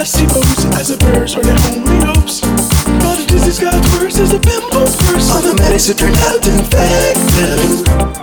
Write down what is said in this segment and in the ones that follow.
placebos as it bursts for their only hopes. But the disease got worse as the pimples burst. All the medics have turned out infected.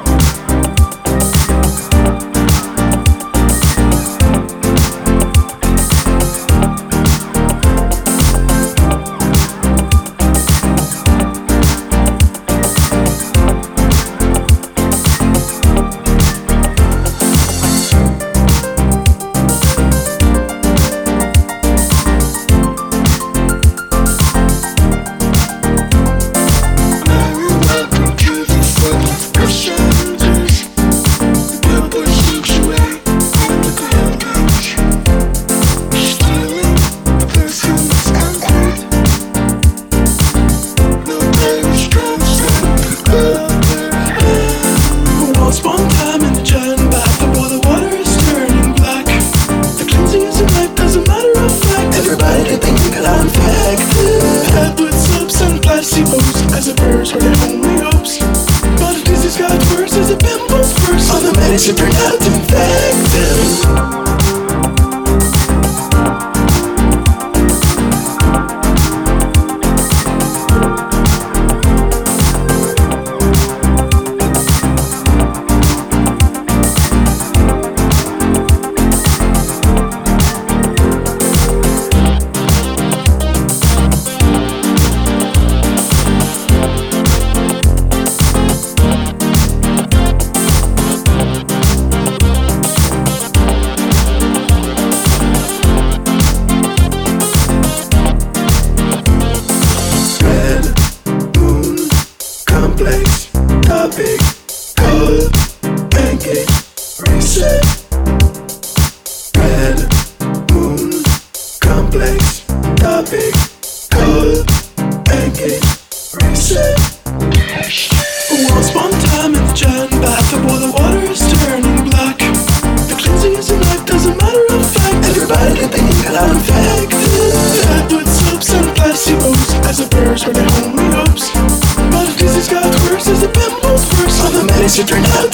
As it bursts for their only hopes. But the disease got worse as the pimples burst. All the medicine turned out infected. Complex, topic, color, pancake, reset. Red moon, complex, topic, color, pancake, reset. Once upon a time in the giant bathtub where the water is turning black. The cleansing is a knife, doesn't matter of fact. Everybody that they got out infected. Fed with soaps and placebos as it bursts for their only hopes. But the disease got worse as the pimples burst. All the medicine turned out